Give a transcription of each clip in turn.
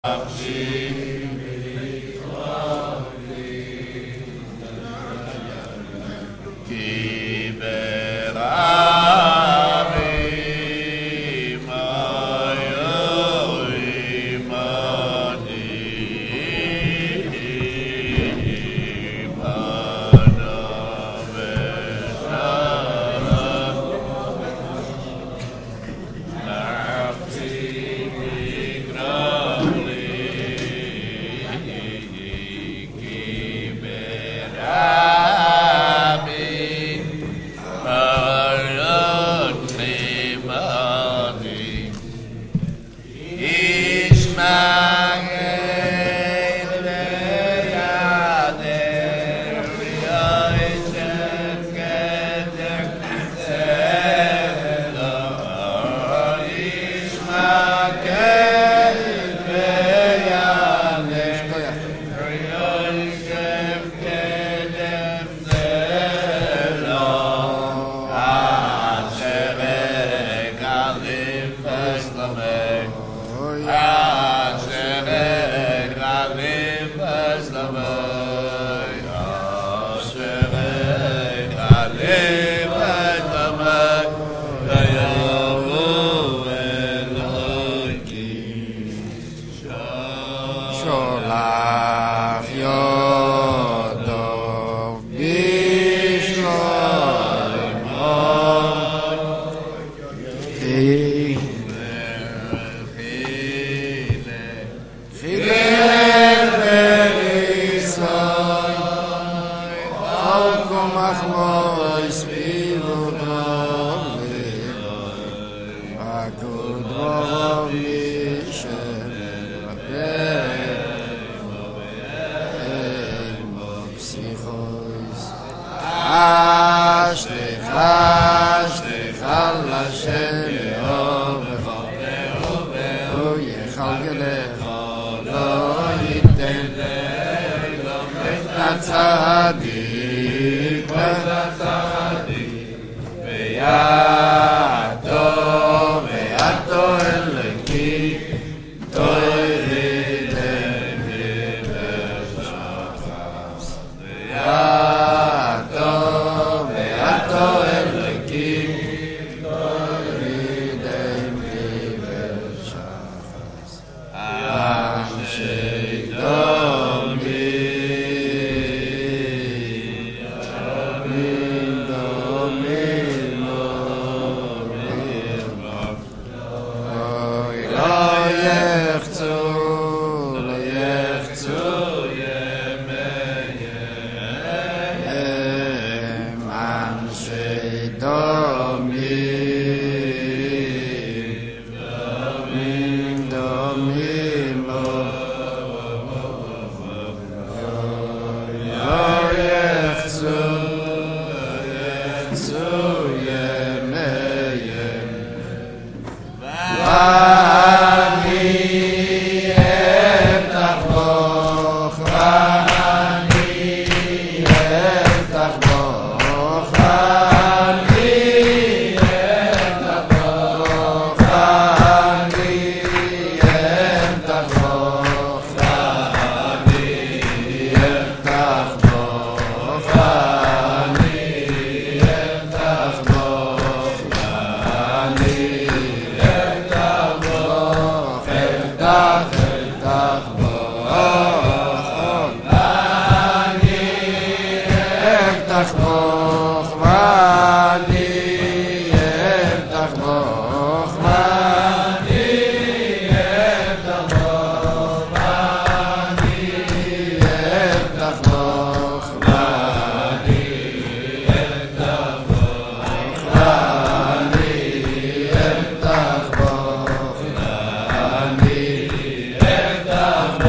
Tach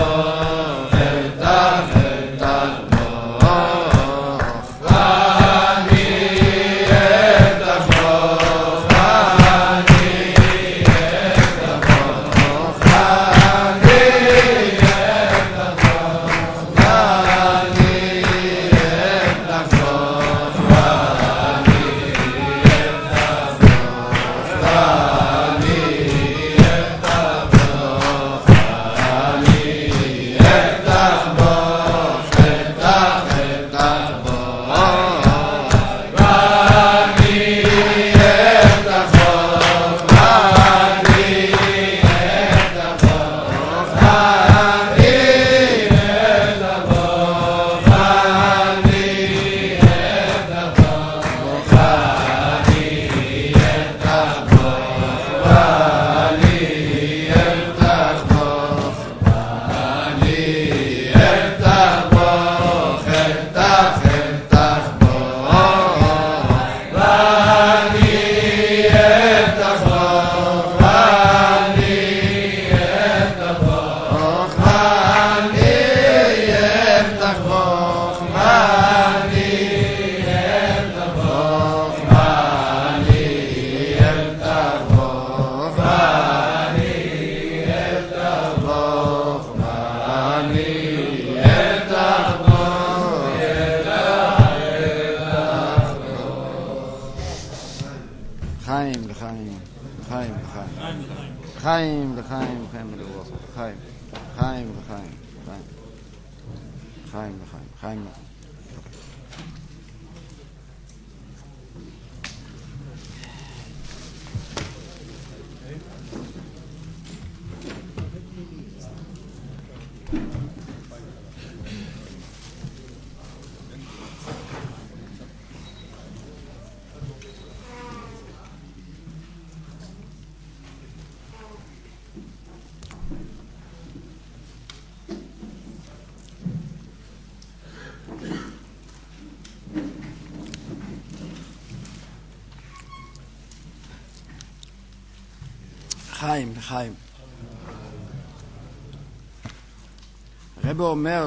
לחיים, לחיים, לחיים ולרוח, לחיים, לחיים, לחיים, לחיים, לחיים, לחיים, לחיים. חיים, חיים. הרב אומר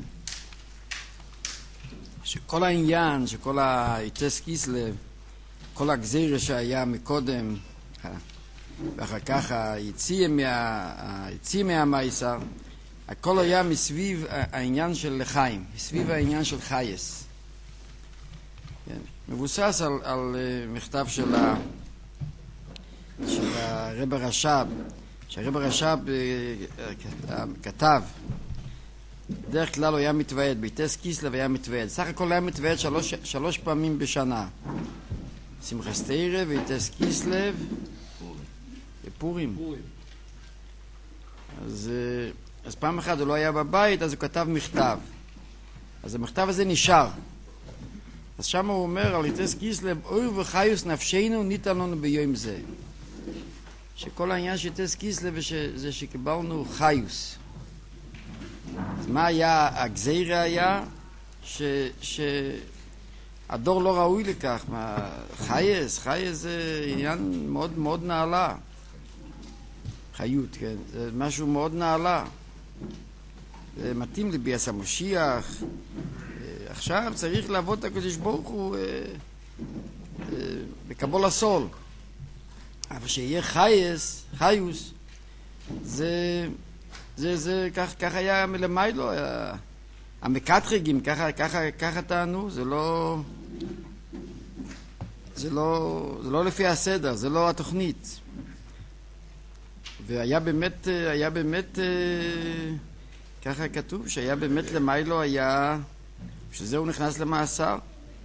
שכל העניין, שכל היטס קיסלב, כל הגזירה שהיה מקודם, ואחר כך היציא מהמייסר, הכל היה מסביב העניין של חיים, מסביב העניין של חייס. מבוסס על מכתב של הרב הרש"ב, שהרב הרש"ב כתב, בדרך כלל הוא היה מתוועד, ביטס קיסלב היה מתוועד, סך הכל היה מתוועד שלוש פעמים בשנה, שמחת תורה ויטס קיסלב ופורים. אז פעם אחת הוא לא היה בבית, אז הוא כתב מכתב, אז המכתב הזה נשאר, אז שם הוא אומר על יטס קיסלב, אוי וחיוס נפשנו ניתן לנו ביום זה, שכל העניין של יטס קיסלב זה שקיבלנו חיוס. אז מה היה? הגזירה היה שהדור לא ראוי לכך. חייס זה עניין מאוד מאוד נעלה. חיות, כן, זה משהו מאוד נעלה. זה מתאים לביאת המשיח. עכשיו צריך לעבוד את הקדוש ברוך הוא בקבול הסול. אבל שיהיה חיוס, זה כך היה מלמיילו, המקטרגים, ככה טענו, זה לא לפי הסדר, זה לא התוכנית. והיה באמת, ככה כתוב, שהיה באמת למיילו היה, שזה הוא נכנס למאסר.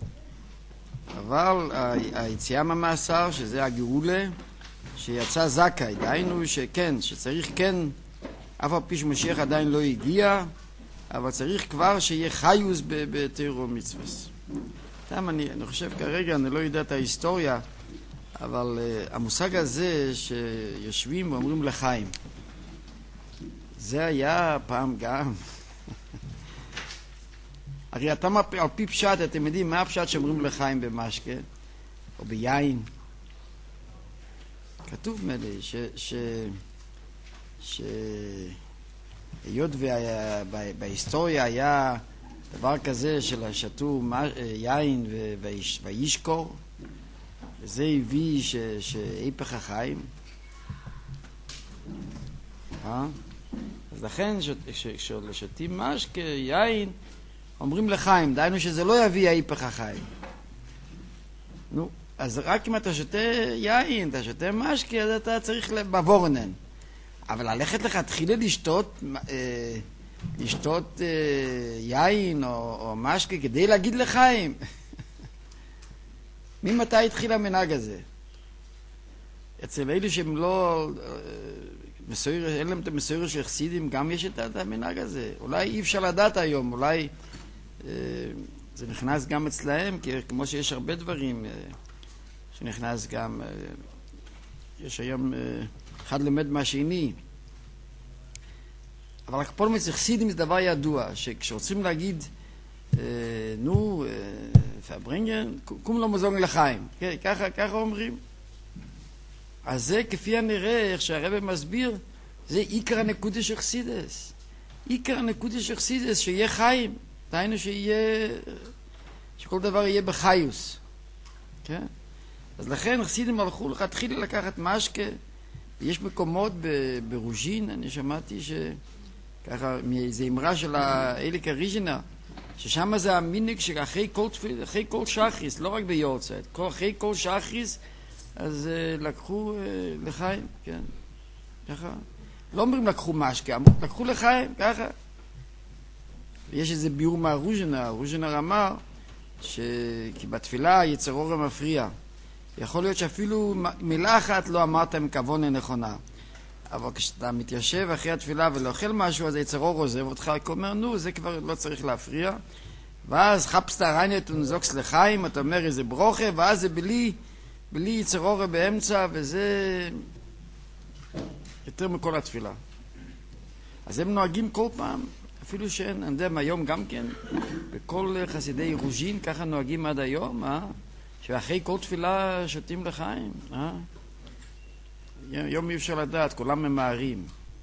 אבל היציאה מהמאסר, שזה הגאולה, שיצא זכאי, דהיינו שצריך כן, אף על פי שמשיח עדיין לא הגיע, אבל צריך כבר שיהיה חיוס בתורה ומצוות. אני חושב כרגע, אני לא יודע את ההיסטוריה, אבל המושג הזה שיושבים ואומרים לחיים, זה היה פעם גם. הרי אתה על פי פשט, אתם יודעים מה הפשט שאומרים לחיים במשקה או ביין? כתוב מלא היות בהיסטוריה היה דבר כזה של שתו יין וישקור, וזה הביא שהיפך החיים. אז לכן כששותים משקה, יין, אומרים לחיים, דהיינו שזה לא יביא היפך החיים. נו, אז רק אם אתה שותה יין, אתה שותה משקה, אז אתה צריך בבורנן. אבל ללכת לך, תחילה לשתות יין או משקה כדי להגיד לחיים. ממתי התחיל המנהג הזה? אצל אלה שהם לא, אין להם את המסויר של חסידים, גם יש את המנהג הזה. אולי אי אפשר לדעת היום, אולי זה נכנס גם אצלהם, כמו שיש הרבה דברים שנכנס גם, יש היום אחד למד מהשני. אבל הקפול מצליח חסידים זה דבר ידוע, שכשרוצים להגיד, פברינגן, קום לא מזון לחיים. ככה אומרים. אז זה כפי הנראה, איך שהרבא מסביר, זה עיקר הנקודה של חסידס. עיקר הנקודה של חסידס, שיהיה חיים. דהיינו שכל דבר יהיה בחיוס. כן? אז לכן חסידים הלכו לך, התחילו לקחת משקה. יש מקומות ברוז'ין, אני שמעתי שככה, מאיזו אמרה של האליק הריז'ינה, ששם זה המינק שאחרי כל שחריס, לא רק ביורצייט, אחרי כל שחריס, אז לקחו לחיים, כן. ככה. לא אומרים לקחו משקה, אמרו לקחו לחיים, ככה. יש איזה ביור מהרוז'נר, הרוז'נר אמר כי בתפילה יצר אור מפריע. יכול להיות שאפילו מילה אחת לא אמרת עם כוונה נכונה. אבל כשאתה מתיישב אחרי התפילה ולאוכל משהו, אז יצר אור עוזב אותך, אומר, נו, זה כבר לא צריך להפריע. ואז חפשת רעיית ונזוקס לחיים, אתה אומר איזה ברוכה, ואז זה בלי יצר אור באמצע, וזה יותר מכל התפילה. אז הם נוהגים כל פעם, אפילו שאין, אני יודע, היום גם כן, בכל חסידי רוז'ין, ככה נוהגים עד היום, שאחרי כל תפילה שותים לחיים, יום אי אפשר לדעת, כולם ממהרים.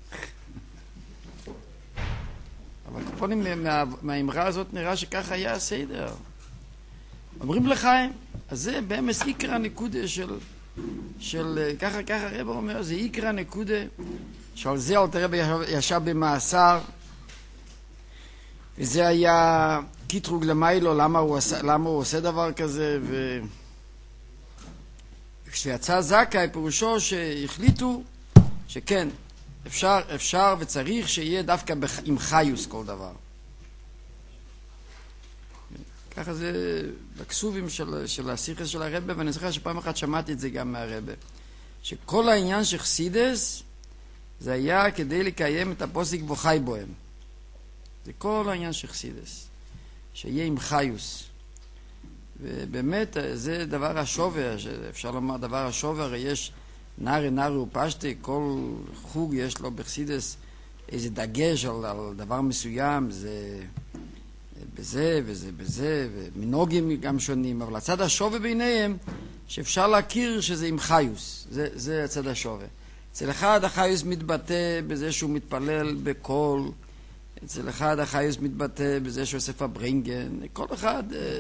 אבל קופונים מהאמרה הזאת נראה שככה היה הסדר. אומרים לחיים, אז זה באמת עיקר הנקודה של ככה הרב אומר, זה עיקר הנקודה, שעל זה הרב ישב במאסר, וזה היה קיטרוג למיילו, למה הוא עושה דבר כזה, וכשיצא זכאי פירושו שהחליטו שכן, אפשר וצריך שיהיה דווקא עם חיוס כל דבר. ככה זה בכסובים של השיחה של הרב, ואני זוכר שפעם אחת שמעתי את זה גם מהרב, שכל העניין של חסידס זה היה כדי לקיים את הפוסק בו חי בוהם. זה כל העניין של חסידס, שיהיה עם חיוס. ובאמת זה דבר השובר, אפשר לומר דבר השובר, יש נארי ופשטי, כל חוג יש לו בחסידס איזה דגש על דבר מסוים, זה בזה וזה בזה, ומנוגים גם שונים, אבל הצד השובר ביניהם, שאפשר להכיר שזה עם חיוס, זה הצד השובר. אצל אחד החיוס מתבטא בזה שהוא מתפלל בקול, אצל אחד החיוס מתבטא בזה שהוא עושה פברינגן, כל אחד...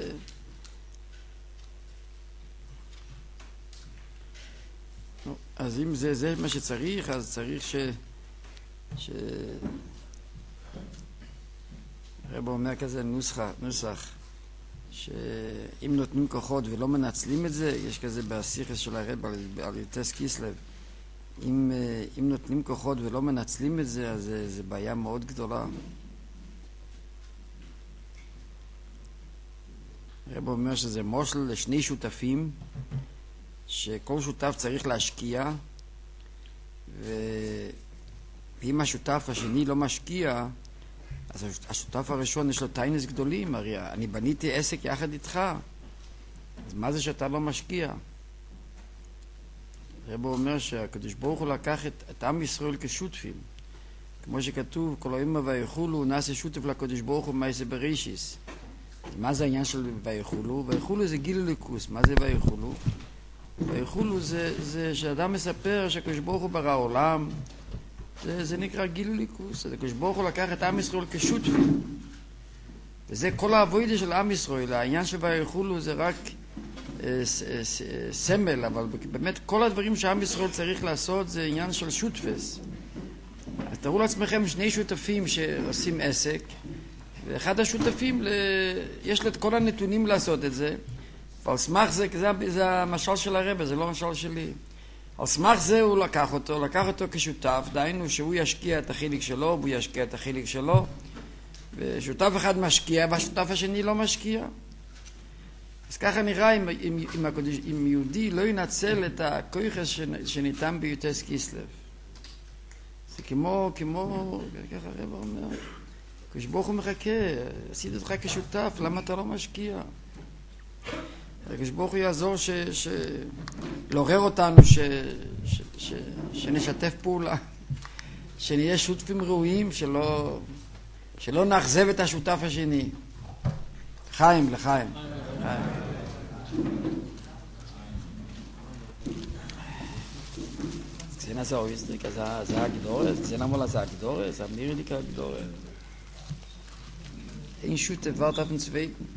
אז אם זה מה שצריך, אז צריך הרב אומר כזה נוסח, שאם נותנים כוחות ולא מנצלים את זה, יש כזה בשיחה של הרב על יוטס קיסלב, אם נותנים כוחות ולא מנצלים את זה, אז זה בעיה מאוד גדולה. הרב אומר שזה מושל לשני שותפים, שכל שותף צריך להשקיע, ואם השותף השני לא משקיע, אז השותף הראשון יש לו טיינס גדולים, הרי אני בניתי עסק יחד איתך, אז מה זה שאתה לא משקיע? הרב אומר שהקדוש ברוך הוא לקח את עם ישראל כשותפים, כמו שכתוב, כל האמא ויחולו נעשה שותף לקדוש ברוך הוא מעשה בראשיס. מה זה העניין של ויחולו? ויחולו זה גיל אלוקות. מה זה ויחולו? ויחולו זה שאדם מספר שהקדוש ברוך הוא ברא עולם, זה נקרא גיל אלוקות. הקדוש ברוך הוא לקח את עם ישראל כשותפים, וזה כל העבודה של עם ישראל. העניין של ויחולו זה רק סמל, אבל באמת כל הדברים שעם ישראל צריך לעשות זה עניין של שותפס. אז תראו לעצמכם שני שותפים שעושים עסק, ואחד השותפים יש לו את כל הנתונים לעשות את זה, ועל סמך זה המשל של הרב, זה לא המשל שלי. על סמך זה הוא לקח אותו כשותף, דהיינו שהוא ישקיע את החלק שלו, והוא ישקיע את החלק שלו, ושותף אחד משקיע והשותף השני לא משקיע. אז ככה נראה אם יהודי לא ינצל את הכוח שניתן ביוטס קיסלב. זה כמו ככה הרב אומר, הקדוש ברוך הוא מחכה, עשיתי אותך כשותף, למה אתה לא משקיע? הקדוש ברוך הוא יעזור לעורר אותנו, שנשתף פעולה, שנהיה שותפים ראויים, שלא נאכזב את השותף השני. לחיים. Gesehen hast du auch ist nicht, sag Dores, gesehen haben wir sag Dores, haben wir die Dores. Ein Schütte wartet auf den zweiten.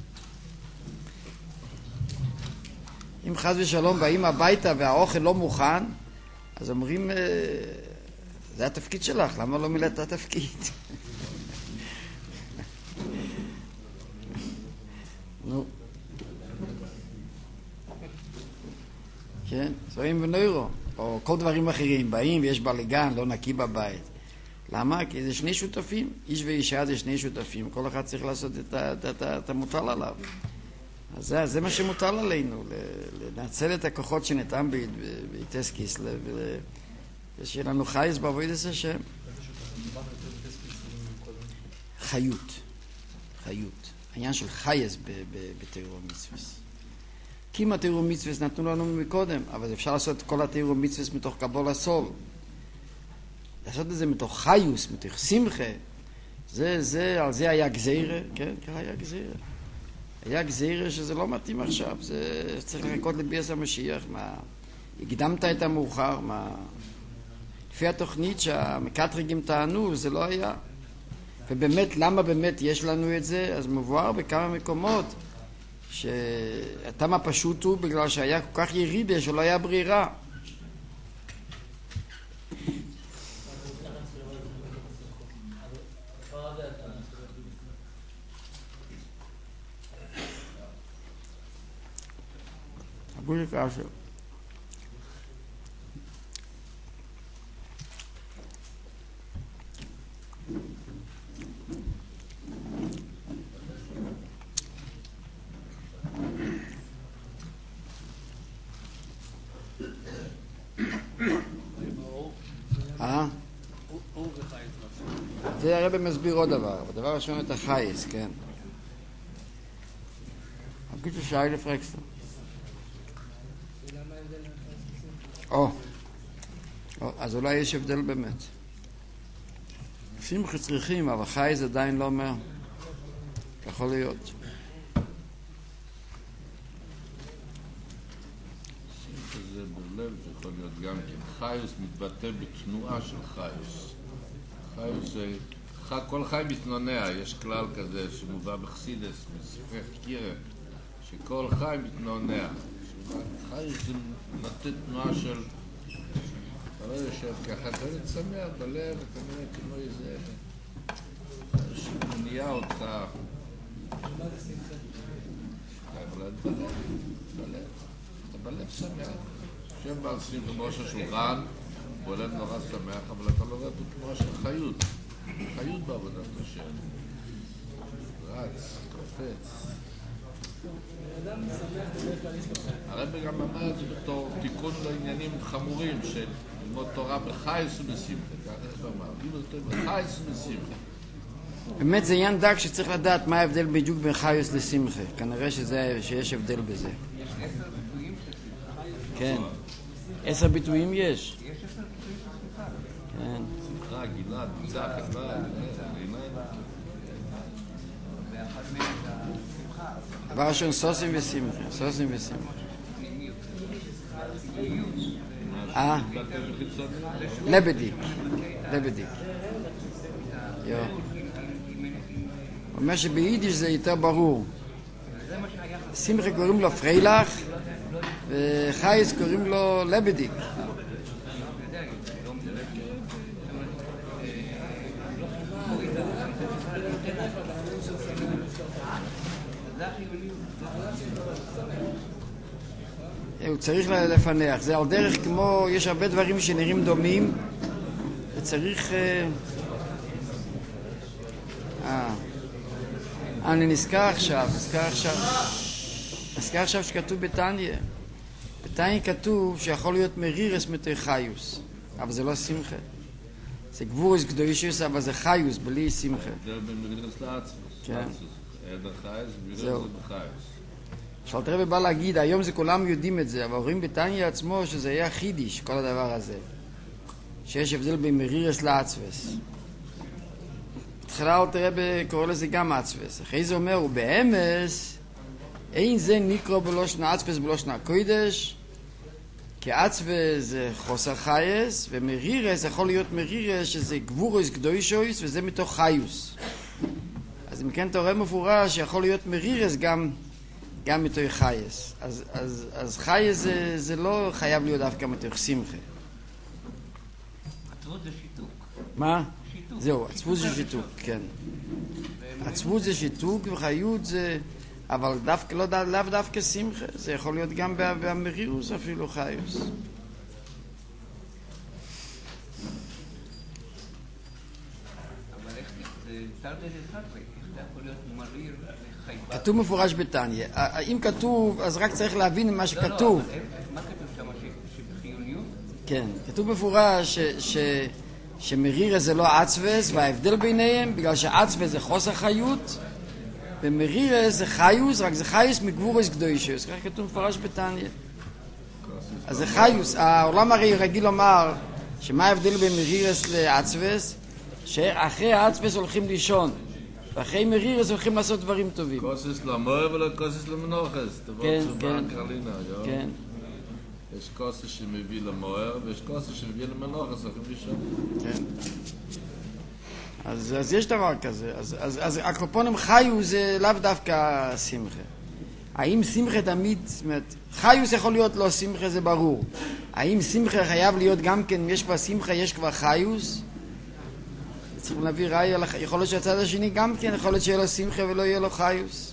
אם חס ושלום באים הביתה והאוכל לא מוכן, אז אומרים, זה התפקיד שלך, למה לא מילאת את התפקיד? נו. כן, זוהים ונוירו. או כל דברים אחרים, באים ויש בלגן, לא נקי בבית. למה? כי זה שני שותפים, איש ואישה זה שני שותפים, כל אחד צריך לעשות את המוטל עליו. אז זה מה שמוטל עלינו, לנצל את הכוחות שניתן ביטס קיסלב, ושיהיה לנו חייס בעבודת השם. חיות. העניין של חייס בתיאור מצווה. כי אם התיאור מצווה נתנו לנו מקודם, אבל אפשר לעשות כל התיאור מצווה מתוך קבול הסול. לעשות את זה מתוך חיוס, מתוך שמחה, על זה היה גזירה, כן? ככה היה גזירה. היה גזירה שזה לא מתאים עכשיו, זה צריך לחכות לביאת המשיח, מה? הקדמת את המאוחר, מה? לפי התוכנית שהמקטרגים טענו, זה לא היה. ובאמת, למה באמת יש לנו את זה? אז מבואר בכמה מקומות, שהטעם הפשוט הוא בגלל שהיה כל כך ירידה שלא היה ברירה. בואי קשה. זה הרב מסביר עוד דבר, בדבר ראשון את החייס, כן. אגיד ששאי לפרקסטר. אז אולי יש הבדל באמת. שמחה צריכים, אבל חייס עדיין לא אומר. יכול להיות. זה בלב, זה יכול להיות גם כן. חייס מתבטא בתנועה של חייס. חייס זה... כל חי מתנונע, יש כלל כזה שמובא בחסידס, בספרי קירה, שכל חי מתנונע. חי זה נותן תנועה של... אתה לא יושב ככה, אתה לא שמח בלב, אתה נראה כמו איזה... שמניע אותך. מה זה שמחה? בלב. אתה בלב שמח. שם בעל שמחה בראש השולחן, בולד נורא שמח, אבל אתה לא רואה בתנועה של חיות. חיות בעבודת השם. רץ, קופץ. הרב גם אמר את זה בתור תיקון לעניינים חמורים של ללמוד תורה בחייס ובשמחה. ככה איך אמר? לימוד תורה בחייס ובשמחה. באמת זה עניין דק שצריך לדעת מה ההבדל בדיוק בין חייס לשמחה. כנראה שיש הבדל בזה. יש 10 ביטויים של שמחה. כן. 10 ביטויים יש. יש 10 ביטויים של שמחה. כן. שמחה, גילה, ביצה, חדווה, ואחד מהם זה השמחה. דבר ראשון, סוסים ושמחה. לבדיק. הוא אומר שביידיש זה יותר ברור. שמחה קוראים לו פריילך, וחייס קוראים לו לבדיק. הוא צריך לפנח. זה על דרך כמו, יש הרבה דברים שנראים דומים, וצריך... אני נזכר עכשיו שכתוב בתניא. בתניא כתוב שיכול להיות מרירס מתוך חיוס, אבל זה לא שמחה. זה גבורס קדושיוס, אבל זה חיוס, בלי שמחה. זה במרירס לעצמוס. כן. עדר חייס, מרירס זה בחייס. שאלת רבי בא להגיד, היום זה כולם יודעים את זה, אבל רואים בתניא עצמו שזה היה חידיש, כל הדבר הזה. שיש הבדל בין מרירס לעצבס. בתחילה אלתר רבי קורא לזה גם עצבס. אחרי זה אומר, ובאמס, אין זה נקרא בלושן עצבס בלושן הקודש, כי עצבס זה חוסר חייס, ומרירס יכול להיות מרירס שזה גבורוס קדושוס, וזה מתוך חיוס. אז אם כן תורה מפורש, שיכול להיות מרירס גם מתוך חייס. אז חייס זה לא חייב להיות דווקא מתוך שמחה. עצבות זה שיתוק. מה? שיתוק. זהו, עצבות זה שיתוק, כן. עצבות זה שיתוק וחיות זה... אבל לאו דווקא שמחה, זה יכול להיות גם במרירוס אפילו חיוס. תרתי דסתרי, איך אתה יכול להיות מריר לחייבה? כתוב מפורש בתניא. אם כתוב, אז רק צריך להבין מה שכתוב. אבל מה כתוב שם שבחיוניות? כן, כתוב מפורש שמרירה זה לא עצבס, וההבדל ביניהם, בגלל שעצבס זה חוסר חיות, ומרירה זה חיוס, רק זה חיוס מגבורס קדושים. כך כתוב מפורש בתניא. אז זה חיוס. העולם הרי רגיל לומר שמה ההבדל בין מרירס לעצבס? שאחרי העצבס הולכים לישון, ואחרי מרירס הולכים לעשות דברים טובים. כוסס למויר ולא כוסס למנוחס. כן, כן. כן. יש כוסס שמביא למויר ויש כוסס שמביא למנוחס, הולכים לישון. כן. אז יש דבר כזה. אז הקופונים חיו זה לאו דווקא שמחה. האם שמחה תמיד, זאת אומרת, חיוס יכול להיות לא שמחה, זה ברור. האם שמחה חייב להיות גם כן, יש כבר שמחה, יש כבר חיוס? צריכים להביא ראי, יכול להיות שהצד השני גם כן, יכול להיות שיהיה לו שמחה ולא יהיה לו חיוס.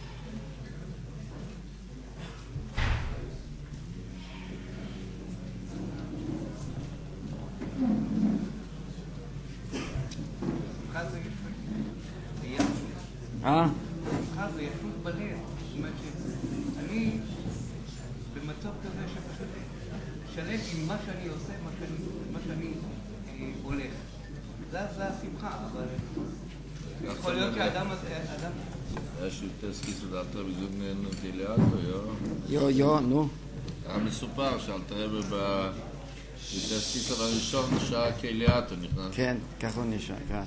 שמחה זה ישות בלב. זאת אומרת שאני במצב כזה שפשוט שלם עם מה שאני עושה, מה שאני הולך. זה השמחה, אבל יכול להיות שהאדם הזה... יש יותר סקיסודלתר בזוגנן דליאטו, נו. המסופר שאלתר יותר סקיסוד הראשון שעה כאליאטו נכנס. כן, כך הוא נשאר, כעס.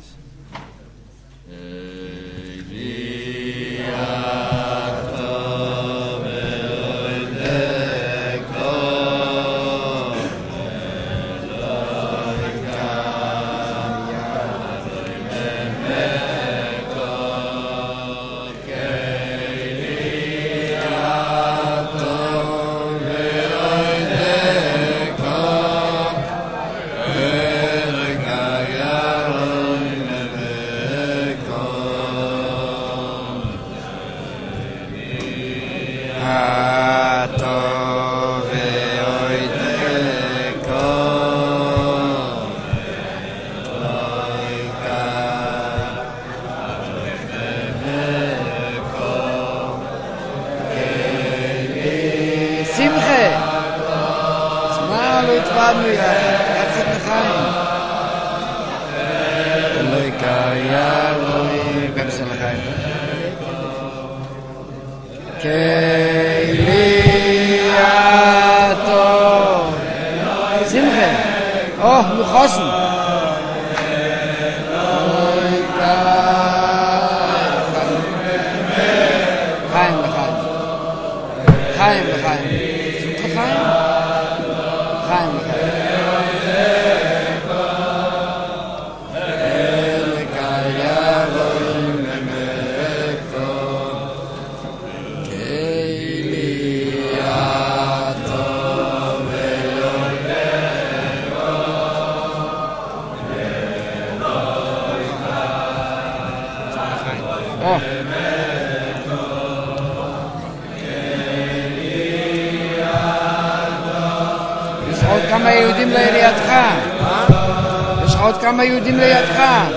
כמה יהודים לידך.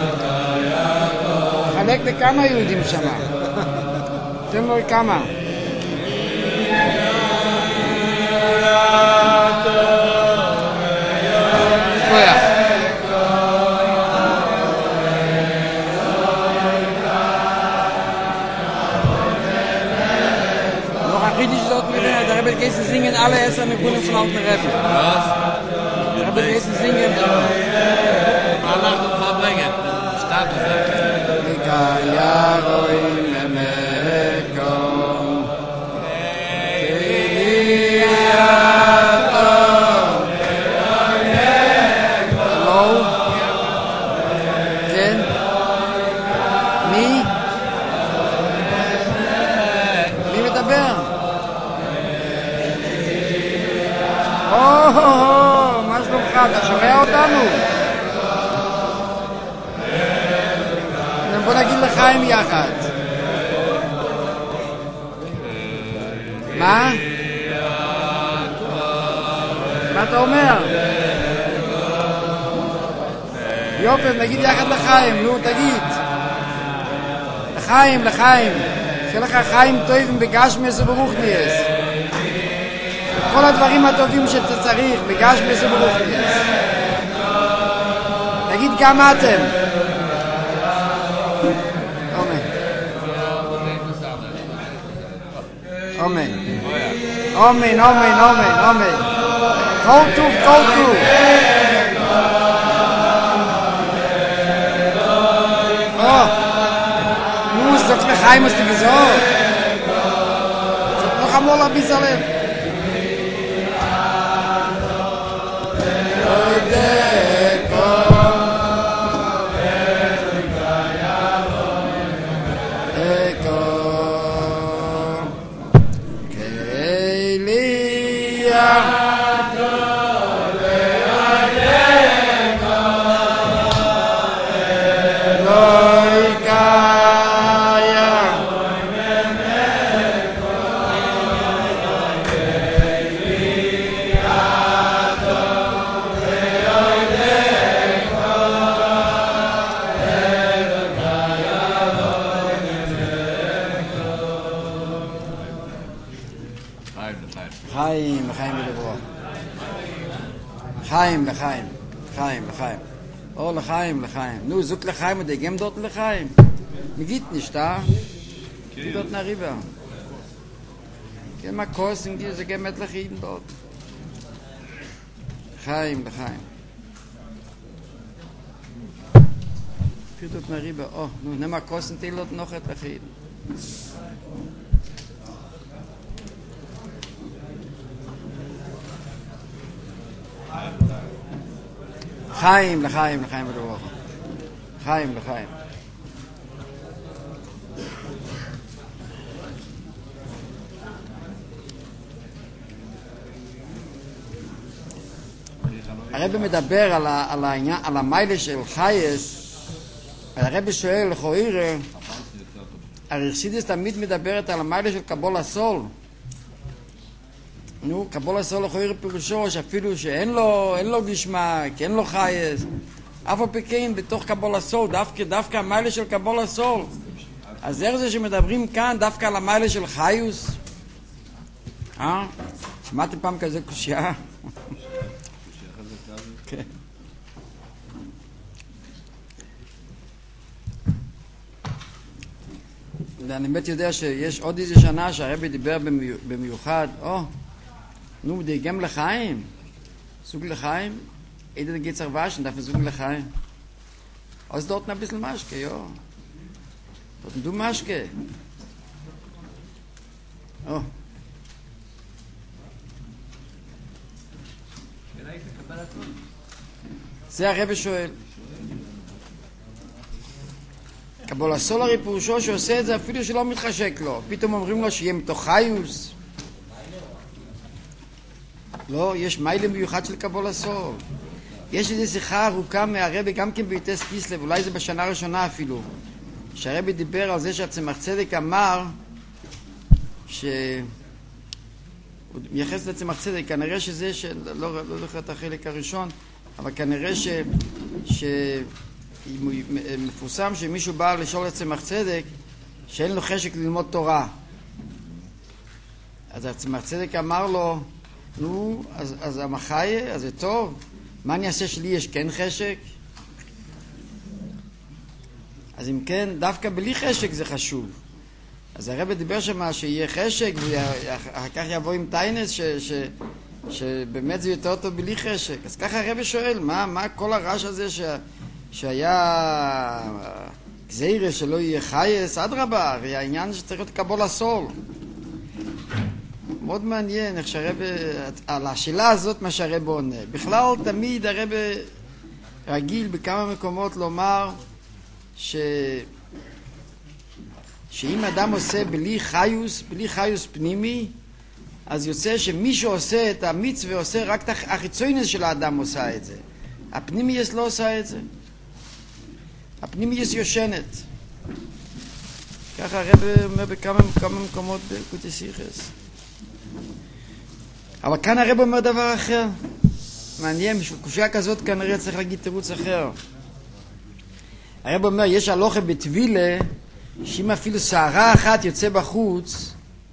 חלק לכמה יהודים שם. תן לו כמה. כוח. Noch ein Kritisch dort mit der Rebbe Gessen singen alle Esser mit Kunden von alten Rebbe. Was? Der Rebbe Gessen singen... אנחנו מברגת, סטאט ירוי ממקום הלו? כן? מי? מי מדבר? מה שלומך? אתה שומע אותנו? בוא נגיד לחיים יחד. מה? מה אתה אומר? יופי, נגיד יחד לחיים, נו, תגיד. לחיים, לחיים. שיהיה לך חיים טובים בגשמיס וברוחניס. כל הדברים הטובים שאתה צריך בגשמיס וברוחניס. תגיד כמה אתם. אמן. אמן, אמן, אמן, אמן. כל טוב, כל טוב. נו, זאת לחיים מסתי גזור. זאת לא חמור להביס עליהם. לחיים, לחיים, לחיים, לחיים. או לחיים, לחיים. נו, זוג לחיים, und gem dort לחיים. Mir geht nicht da. Die dort nach rüber. Geh mal kosten, diese gemet לחיים dort. לחיים, לחיים. Für dort nach rüber. Oh, nun nimm mal kosten, die dort noch et לחיים. לחיים, לחיים, לחיים בדרוך. לחיים, לחיים. הרב מדבר על העניין, על המיילה של חייס. הרב שואל לכאורה, הרי חסידות תמיד מדברת על המיילה של קבול הסול. נו, קבול הסול לכאורה פירושו שאפילו שאין לו גשמק, אין לו חייס, אף על פי כן בתוך קבול הסול, דווקא המיילה של קבול הסול. אז איך זה שמדברים כאן דווקא על המיילה של חיוס? שמעתם פעם כזה קושייה? כן. אני באמת יודע שיש עוד איזה שנה שהרבי דיבר במיוחד, נו, גם לחיים, סוג לחיים, איזה נגיד צרבש, נדף סוג לחיים. אז דort ein bisschen משקה, dort du משקה. זה הרבי שואל. קבול הסול הרי פירושו שעושה את זה אפילו שלא מתחשק לו. פתאום אומרים לו שיהיה מתוך חיוס. לא, יש מיילה מיוחד של קבול הסול. יש איזו שיחה ארוכה מהרבי גם כן ביטס קיסלב, אולי זה בשנה הראשונה אפילו, שהרבי דיבר על זה שהצמח צדק אמר הוא מייחס לצמח צדק, כנראה שזה, לא זוכר את החלק הראשון, אבל כנראה מפורסם שמישהו בא לשאול לצמח צדק שאין לו חשק ללמוד תורה. אז הצמח צדק אמר לו, נו, אז המחיה, אז זה טוב. מה אני אעשה שלי יש כן חשק? אז אם כן, דווקא בלי חשק זה חשוב. אז הרב דיבר שמה שיהיה חשק, ואחר כך יבוא עם טיינס שבאמת זה יותר טוב בלי חשק. אז ככה הרב שואל, מה כל הרעש הזה שהיה גזירה שלא יהיה חייס? אדרבה, הרי העניין שצריך להיות קבול הסול. מאוד מעניין איך שהרב, על השאלה הזאת מה שהרב עונה. בכלל תמיד הרב רגיל בכמה מקומות לומר שאם אדם עושה בלי חיוס פנימי, אז יוצא שמי שעושה את המצווה עושה רק את החיצוניות של האדם עושה את זה. הפנימיות לא עושה את זה. הפנימיות יושנת. ככה הרב אומר בכמה מקומות בקוטי סיכס. אבל כאן הרב אומר דבר אחר. מעניין, בשביל קושיה כזאת כנראה צריך להגיד תירוץ אחר. הרב אומר, יש הלוכה בטבילה שאם אפילו שערה אחת יוצא בחוץ,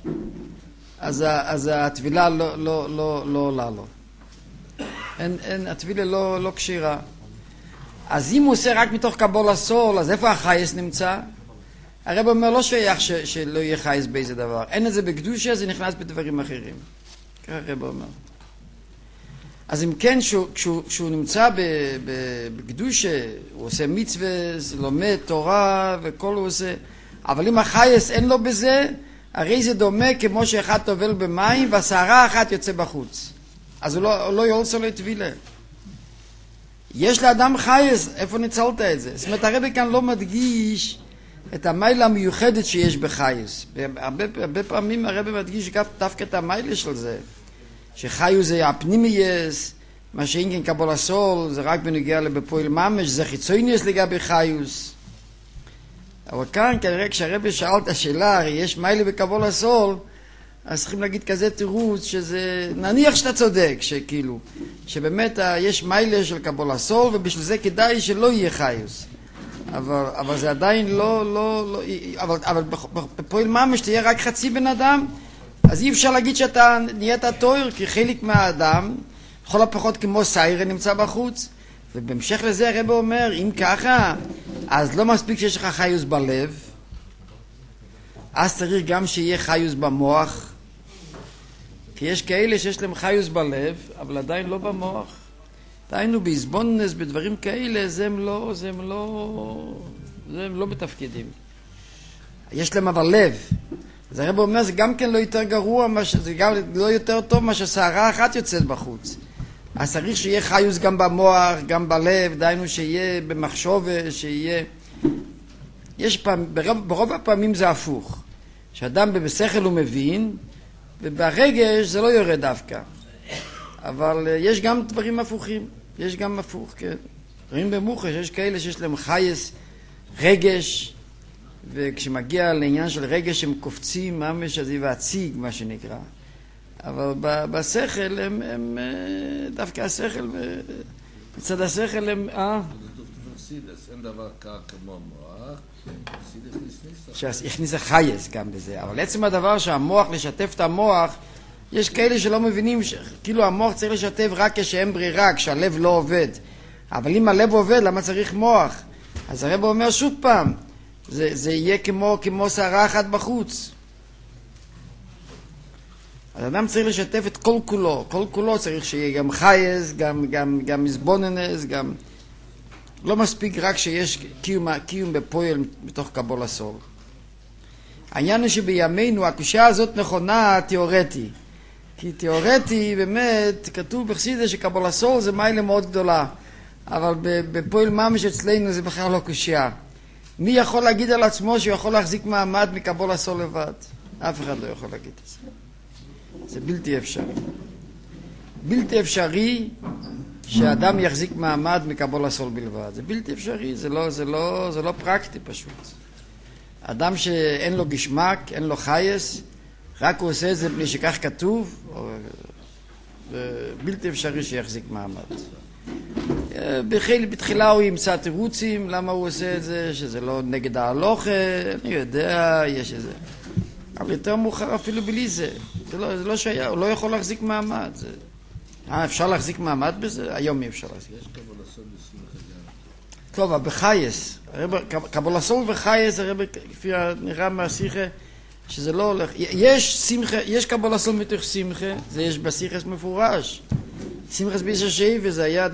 אז התבילה לא עולה לו. התבילה לא קשירה. אז אם הוא עושה רק מתוך קבול הסול, אז איפה החייס נמצא? הרב אומר לא שייך שלא יהיה חייס באיזה דבר. אין את זה בקדושה, זה נכנס בדברים אחרים. ככה הרב אומר. אז אם כן, כשהוא נמצא בקדושה, הוא עושה מצווה, לומד תורה וכל הוא עושה, אבל אם החייס אין לו בזה, הרי זה דומה כמו שאחד טובל במים והשערה אחת יוצא בחוץ. אז הוא לא יולסו לטבילה. יש לאדם חייס, איפה ניצלת את זה? זאת אומרת, הרב כאן לא מדגיש את המיילה המיוחדת שיש בחייס. הרבה פעמים הרב מדגיש דווקא את המיילה של זה. שחיוס זה הפנימייס, מה שאינגן קבול הסול, זה רק בנגיע לבפועל ממש, זה חיצוניוס לגבי חיוס. אבל כאן כנראה כשהרב שאל את השאלה, הרי יש מיילה בקבול הסול, אז צריכים להגיד כזה תירוץ שזה, נניח שאתה צודק, שכאילו, שבאמת יש מיילה של קבול הסול, ובשביל זה כדאי שלא יהיה חיוס. אבל זה עדיין אבל בפועל ממש תהיה רק חצי בן אדם, אז אי אפשר להגיד שאתה נהיית תואר, כי חלק מהאדם, לכל הפחות כמו סיירה נמצא בחוץ, ובהמשך לזה הרב אומר, אם ככה, אז לא מספיק שיש לך חיוס בלב, אז צריך גם שיהיה חיוס במוח, כי יש כאלה שיש להם חיוס בלב, אבל עדיין לא במוח. דיינו בהסבוננס, בדברים כאלה, זה הם לא מתפקידים. יש להם אבל לב. אז הרב אומר, זה גם כן לא יותר גרוע, זה גם לא יותר טוב מה ששערה אחת יוצאת בחוץ. אז צריך שיהיה חיוס גם במוח, גם בלב, דיינו שיהיה במחשבה, שיהיה... ברוב הפעמים זה הפוך. שאדם בשכל הוא מבין, וברגש זה לא יורד דווקא. אבל יש גם דברים הפוכים. יש גם הפוך, כן. רואים במוחש, יש כאלה שיש להם חייס, רגש, וכשמגיע לעניין של רגש הם קופצים ממש אז יבציג, מה שנקרא. אבל בשכל הם דווקא השכל, מצד השכל הם... אין דבר קר כמו מוח, שהכניס החייס גם בזה. אבל עצם הדבר שהמוח, לשתף את המוח, יש כאלה שלא מבינים, כאילו המוח צריך לשתף רק כשאין ברירה, כשהלב לא עובד. אבל אם הלב עובד, למה צריך מוח? אז הרב אומר שוב פעם, זה יהיה כמו שערה אחת בחוץ. אז אדם צריך לשתף את כל כולו צריך שיהיה גם חייס, גם מזבוננס, גם... לא מספיק רק שיש קיום בפועל בתוך קבול הסול. העניין הוא שבימינו הקושיה הזאת נכונה תיאורטי. כי תיאורטי באמת כתוב בחסידות שקבול הסול זה מיילה מאוד גדולה. אבל בפועל ממש אצלנו זה בכלל לא קושיה. מי יכול להגיד על עצמו שהוא יכול להחזיק מעמד מקבול הסול לבד? אף אחד לא יכול להגיד את זה. זה בלתי אפשרי. בלתי אפשרי שאדם יחזיק מעמד מקבול הסול בלבד. זה בלתי אפשרי, זה לא פרקטי פשוט. אדם שאין לו גשמק, אין לו חייס, רק הוא עושה את זה בלי שכך כתוב, זה בלתי אפשרי שיחזיק מעמד. בתחילה הוא ימצא תירוצים, למה הוא עושה את זה, שזה לא נגד ההלוכה, אני יודע, יש איזה. אבל יותר מאוחר אפילו בלי זה. זה לא שהיה, הוא לא יכול להחזיק מעמד. אפשר להחזיק מעמד בזה? היום אי אפשר להחזיק. יש קבול הסול בשמחה גם. טוב, אבל בחייס. קבול הסול וחייס, לפי נראה מהשיחה, שזה לא הולך. יש קבול הסול מתוך שמחה, זה יש בשיחס מפורש. שמחס בישר שבע, וזה היה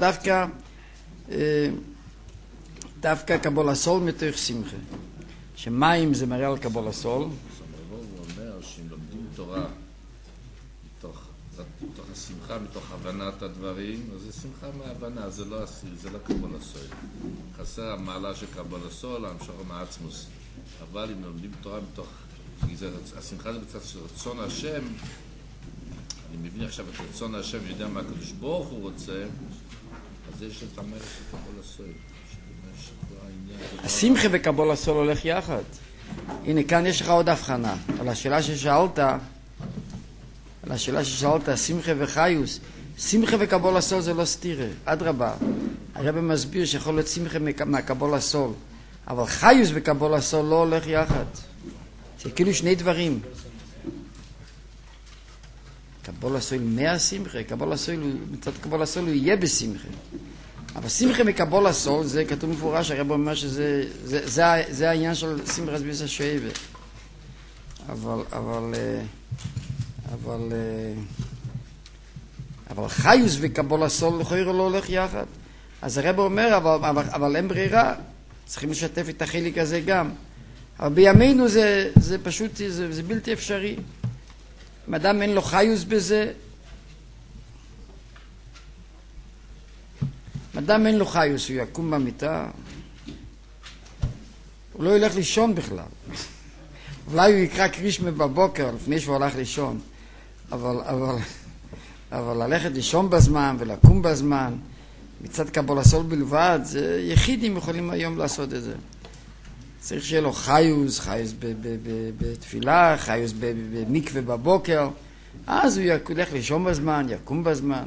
דווקא קבול הסול מתוך שמחה. שמים זה מראה על קבול הסול. הוא אומר שאם לומדים תורה מתוך השמחה, מתוך הבנת הדברים, אז זה שמחה מהבנה, זה לא קבול הסול. חסר המעלה של קבול הסול, המשוך מעצמוס. אבל אם לומדים תורה מתוך... השמחה זה בצד של רצון השם, אני מבין עכשיו את רצון השם, יודע מה הקדוש ברוך הוא רוצה, אז יש את המלך של קבול הסול. השמחה וקבול הסול הולך יחד. הנה, כאן יש לך עוד הבחנה. על השאלה ששאלת, שמחה וחיוס. שמחה וקבול הסול זה לא סתירה, אדרבה. הרב מסביר שיכול להיות שמחה מהקבול הסול. אבל חיוס וקבול סול לא הולך יחד. זה כאילו שני דברים. קבול סול מהשמחה, קבול סול, מצד קבול סול הוא יהיה בשמחה. אבל שמחה מקבול הסול, זה כתוב מפורש, הרב אומר זה העניין של שמחה ביס השואבה. אבל חיוס וקבול הסול לכאורה לא הולך יחד. אז הרב אומר, אבל אין ברירה, צריכים לשתף את החלק הזה גם. אבל בימינו זה פשוט, זה בלתי אפשרי. אם אדם אין לו חיוס בזה, אם אדם אין לו חיוס, הוא יקום במיטה, הוא לא ילך לישון בכלל. אולי הוא יקרא קרישמה בבוקר, לפני שהוא הלך לישון. אבל ללכת לישון בזמן ולקום בזמן, מצד קבול הסול בלבד, זה יחידים יכולים היום לעשות את זה. צריך שיהיה לו חיוס בתפילה, חיוס במקווה בבוקר, אז הוא ילך לישון בזמן, יקום בזמן.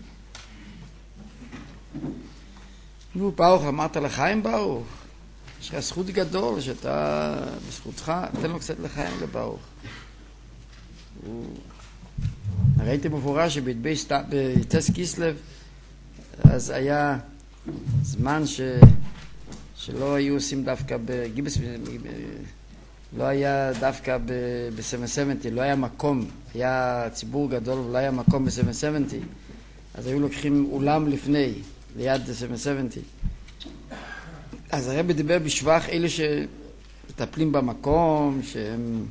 נו, ברוך, אמרת לחיים ברוך, יש לך זכות גדול שאתה, בזכותך, תן לו קצת לחיים לברוך. ראיתי מפורש שבטס קיסלב, אז היה זמן שלא היו עושים דווקא בגיבס, לא היה דווקא ב-770, לא היה מקום, היה ציבור גדול ולא היה מקום ב-770, אז היו לוקחים אולם לפני, ליד 770. אז הרב דיבר בשבח אלה שמטפלים במקום, שהם...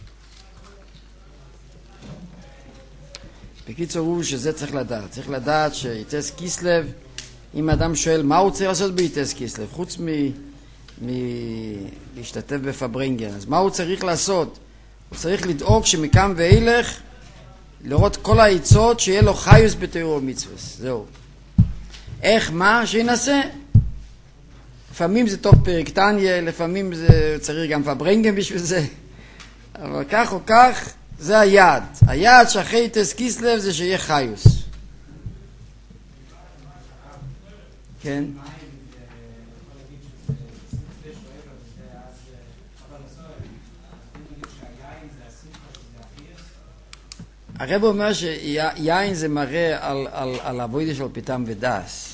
בקיצור הוא שזה צריך לדעת. צריך לדעת שיטס קיסלב, אם אדם שואל מה הוא צריך לעשות ביטס קיסלב, חוץ להשתתף בפברנגן, אז מה הוא צריך לעשות? הוא צריך לדאוג שמכאן ואילך, לראות כל העצות שיהיה לו חיוס בתורה ומצוות. זהו. איך, מה? שינסה. לפעמים זה טוב פרק תניא, לפעמים זה צריך גם פברנגן בשביל זה. אבל כך או כך, זה היעד. היעד שאחרי טס קיסלב זה שיהיה חיוס. כן? הרב אומר שיין זה מראה על העבודה של פתאום ודס.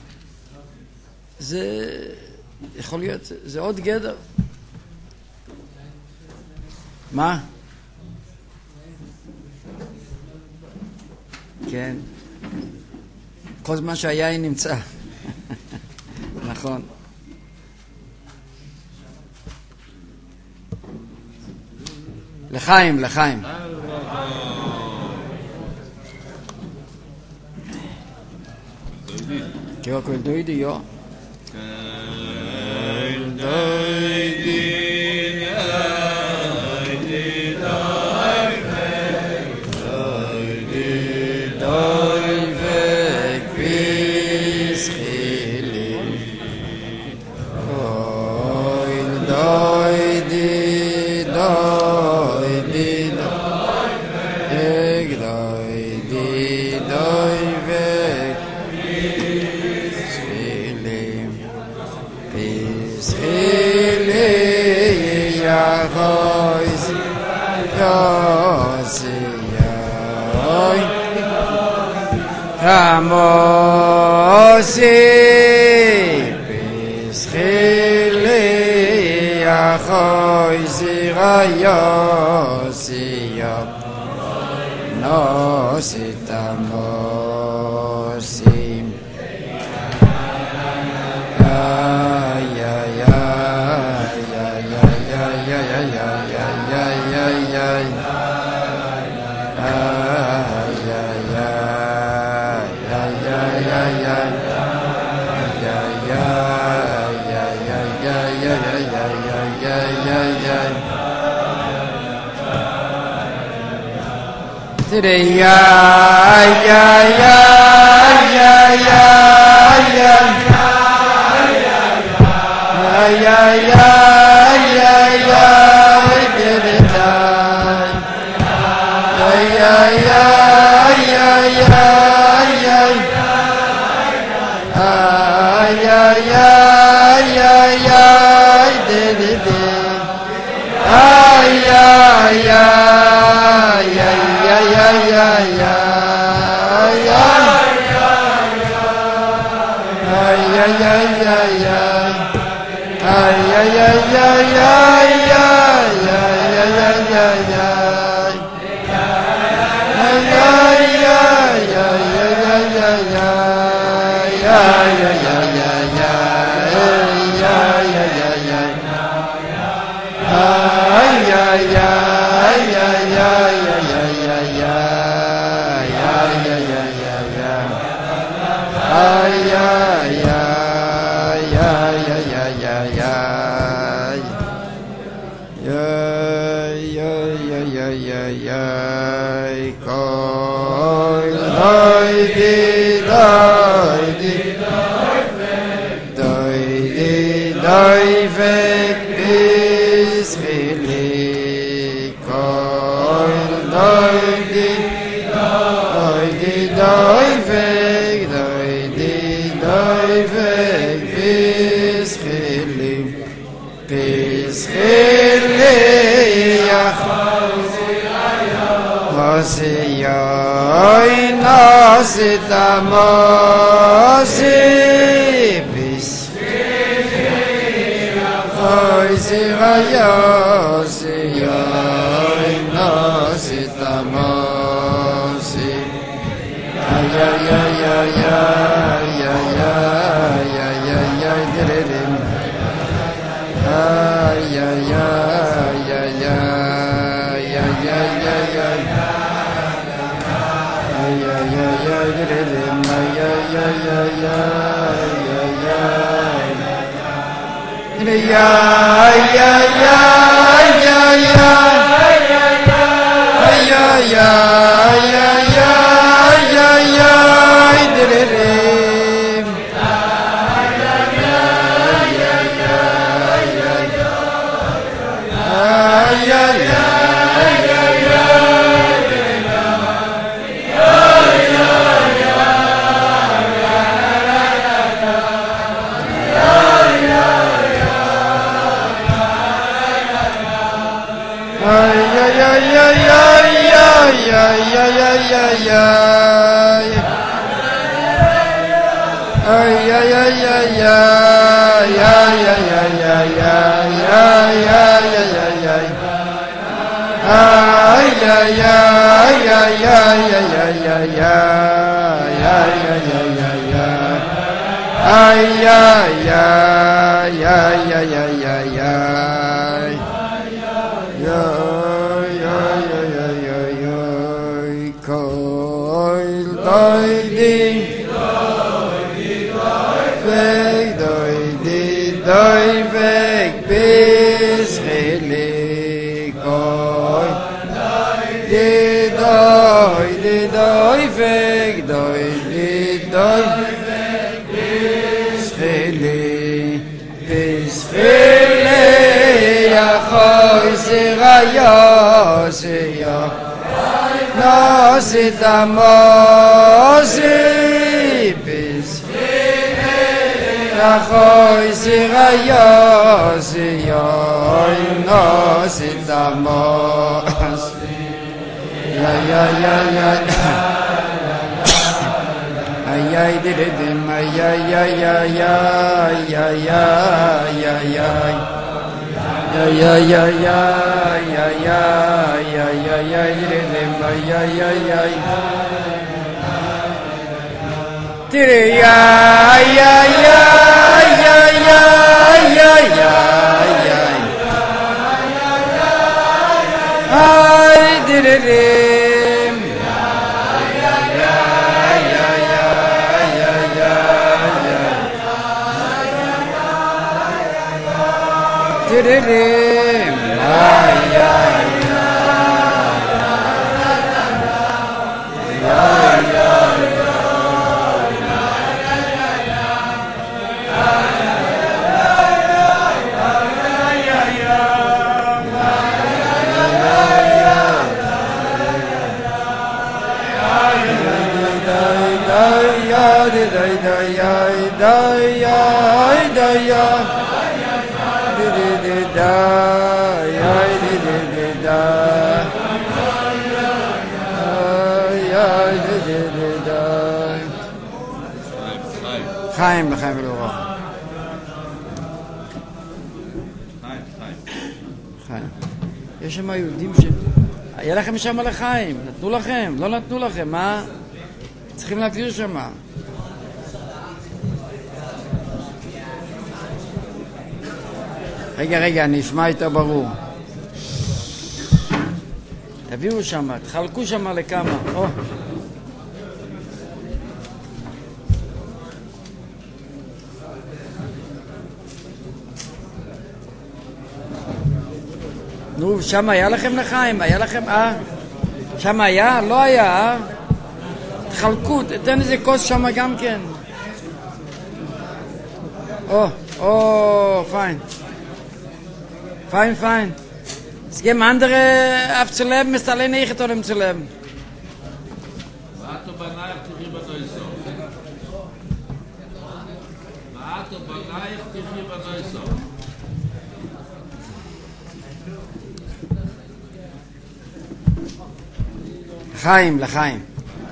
זה יכול להיות, זה עוד גדר. מה? כן. כל זמן שהיין נמצא. נכון. לחיים, לחיים. Kjo kol dojdi, jo? Kol dojdi, dojdi, dojdi, dojvek piskhili. Kol dojdi, dojdi, dojvek, dojdi, dojvek. Kamosi Piskhili Achoy Zirayosi Nosi Tamosim חיים, לחיים ולאורח. חיים. יש שם יהודים ש... היה לכם שם לחיים, נתנו לכם, לא נתנו לכם, מה? צריכים להגדיר שם. רגע, אני אשמע יותר ברור. תביאו שם, תחלקו שם לכמה. נו, שם היה לכם לחיים? היה לכם, שם היה? לא היה, תחלקו, תתן איזה כוס שם גם כן. Fein. Fein. Es geben andere aufzuleben, ist allein nicht oder zu leben. לחיים.